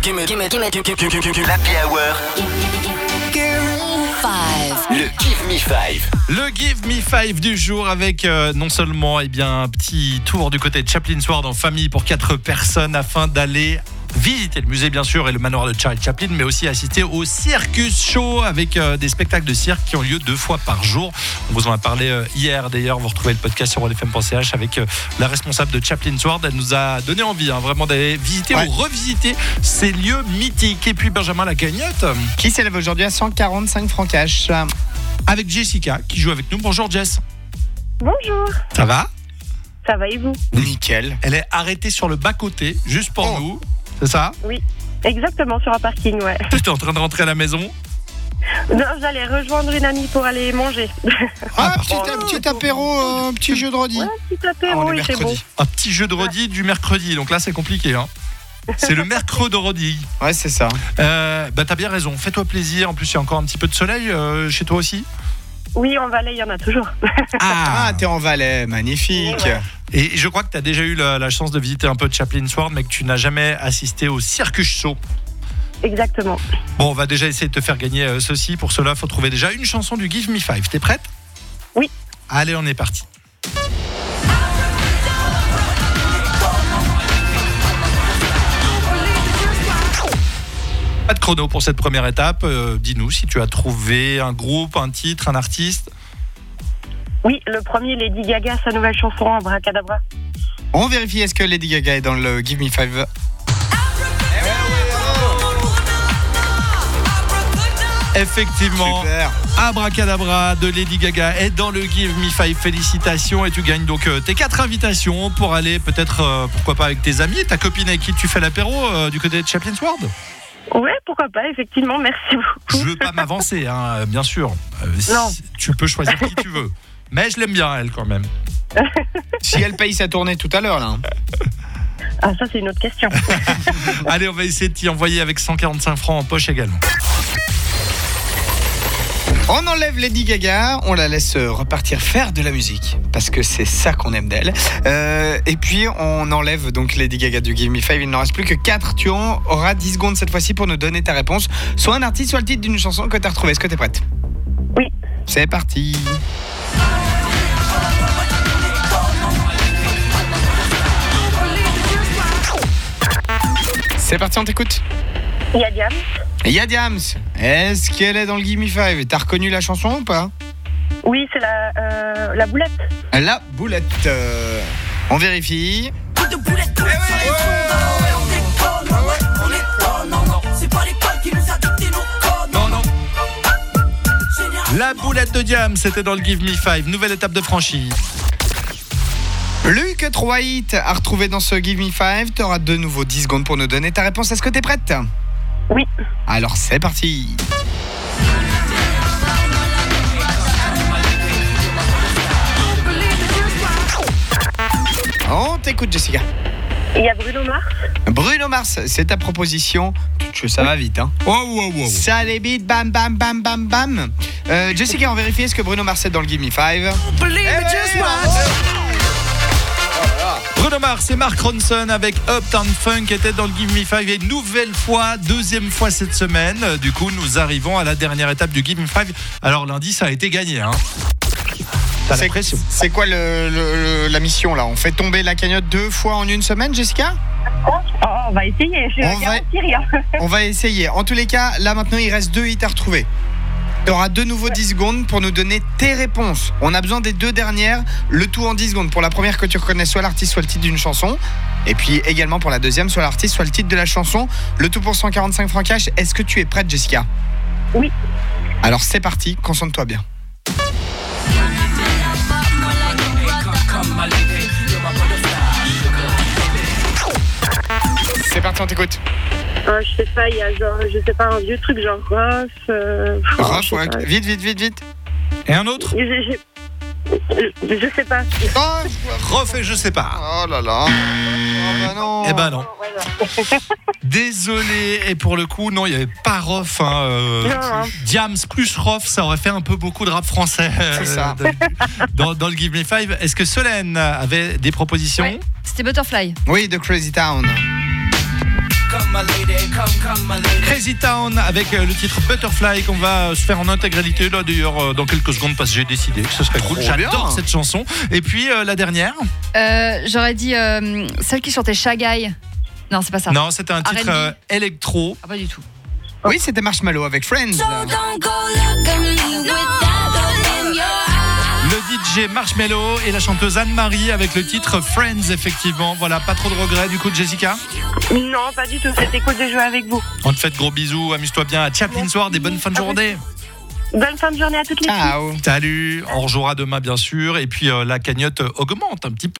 L'Happy Hour. Le Give Me Five. Le Give Me Five du jour avec non seulement un petit tour du côté de Chaplin Sword en famille pour 4 personnes afin d'aller visiter le musée bien sûr et le manoir de Charlie Chaplin, mais aussi assister au Circus Show avec des spectacles de cirque qui ont lieu 2 fois par jour. On vous en a parlé hier d'ailleurs, vous retrouvez le podcast sur rodefm.ch avec la responsable de Chaplin Sword. Elle nous a donné envie vraiment d'aller visiter ou revisiter ces lieux mythiques. Et puis Benjamin la cagnotte qui s'élève aujourd'hui à 145 francs cash. Avec Jessica qui joue avec nous. Bonjour Jess. Bonjour. Ça va ? Ça va et vous ? Nickel. Elle est arrêtée sur le bas-côté, juste pour nous. C'est ça ? Oui, exactement, sur un parking, ouais. Tu es en train de rentrer à la maison ? Non, j'allais rejoindre une amie pour aller manger. Petit apéro, un petit jeu de redis. Ouais, petit apéro, il fait beau. Un petit jeu de redis du mercredi, donc là c'est compliqué. C'est le mercredi de redis. Ouais, c'est ça. T'as bien raison, fais-toi plaisir. En plus, il y a encore un petit peu de soleil chez toi aussi. Oui, en Valais, il y en a toujours. T'es en Valais, magnifique. Ouais. Et je crois que tu as déjà eu la chance de visiter un peu de Chaplin Sword, mais que tu n'as jamais assisté au Circus Show. Exactement. Bon, on va déjà essayer de te faire gagner ceci. Pour cela, il faut trouver déjà une chanson du Give Me Five. T'es prête ? Oui. Allez, on est parti. Pas de chrono pour cette première étape. Dis-nous si tu as trouvé un groupe, un titre, un artiste. Oui, le premier, Lady Gaga, sa nouvelle chanson, Abracadabra. On vérifie, est-ce que Lady Gaga est dans le Give Me Five ? Effectivement, Super. Abracadabra de Lady Gaga est dans le Give Me Five. Félicitations, et tu gagnes donc tes 4 invitations pour aller peut-être, pourquoi pas avec tes amis, ta copine avec qui tu fais l'apéro du côté de Chaplin Sword. Ouais, pourquoi pas, effectivement, merci beaucoup. Je veux pas m'avancer, bien sûr. Non. Tu peux choisir qui tu veux. Mais je l'aime bien, elle, quand même. Si elle paye sa tournée tout à l'heure, là. Ah, ça, c'est une autre question. Allez, on va essayer de t'y envoyer avec 145 francs en poche également. On enlève Lady Gaga, on la laisse repartir faire de la musique, parce que c'est ça qu'on aime d'elle. Et puis, on enlève donc Lady Gaga du Give Me Five. Il n'en reste plus que 4. Tu auras 10 secondes cette fois-ci pour nous donner ta réponse. Soit un artiste, soit le titre d'une chanson que tu as retrouvée. Est-ce que tu es prête ? Oui. C'est parti. C'est parti, on t'écoute. Il y a Diane. Il y a Diams. Est-ce qu'elle est dans le Give Me Five ? T'as reconnu la chanson ou pas ? Oui, c'est la boulette. La boulette. On vérifie. La boulette de Diam, c'était dans le Give Me Five. Nouvelle étape de franchie. Luc 3 hits à retrouver dans ce Give Me Five. Tu auras de nouveau 10 secondes pour nous donner ta réponse. Est-ce que tu es prête ? Oui. Alors c'est parti. On t'écoute, Jessica. Il y a Bruno Mars. Bruno Mars, c'est ta proposition. Ça va vite, hein. Wow. Ça débite, bam, bam, bam, bam, bam. Jessica, on vérifie, est-ce que Bruno Mars est dans le Give Me Five ? Bruno Mars et Mark Ronson avec Uptown Funk étaient dans le Give Me Five. Et une nouvelle fois, 2e fois cette semaine. Du coup, nous arrivons à la dernière étape du Give Me Five. Alors lundi, ça a été gagné, hein. T'as la pression. C'est quoi la mission là ? On fait tomber la cagnotte 2 fois en une semaine, Jessica ? On va essayer, je ne garantis rien. On va essayer. En tous les cas, là maintenant, il reste 2 hits à retrouver. Tu auras de nouveau 10 secondes pour nous donner tes réponses. On a besoin des 2 dernières, le tout en 10 secondes. Pour la première que tu reconnais, soit l'artiste, soit le titre d'une chanson. Et puis également pour la deuxième, soit l'artiste, soit le titre de la chanson. Le tout pour 145 francs cash. Est-ce que tu es prête, Jessica ? Oui. Alors c'est parti, concentre-toi bien. C'est parti, on t'écoute. Je sais pas, il y a un vieux truc genre Rof. Rof, ouais. Vite. Et un autre ? Je sais pas. Rof et je sais pas. Oh là là. Oh bah non. Eh ben non. Désolé. Et pour le coup, non, il n'y avait pas Rof. Diams plus Rof, ça aurait fait un peu beaucoup de rap français. C'est ça. Dans le Give Me Five. Est-ce que Solène avait des propositions ? Ouais, c'était Butterfly. Oui, de Crazy Town. Crazy Town avec le titre Butterfly qu'on va se faire en intégralité là d'ailleurs dans quelques secondes parce que j'ai décidé que ce serait cool. J'adore bien. cette chanson. Et puis la dernière. J'aurais dit celle qui chantait Shy Guy. Non, c'est pas ça. Non, c'était un titre R&B. électro. Ah, pas du tout. Oui, c'était Marshmallow avec Friends. Le DJ Marshmello et la chanteuse Anne-Marie avec le titre Friends, effectivement. Voilà, pas trop de regrets du coup de Jessica. Non, pas du tout. C'était cool de jouer avec vous. On te fait de gros bisous, amuse-toi bien à Chaplin Soir, des bonnes fins de journée. Bonne fin de journée à toutes les filles. Ciao. Salut, on rejouera demain bien sûr. Et puis la cagnotte augmente un petit peu.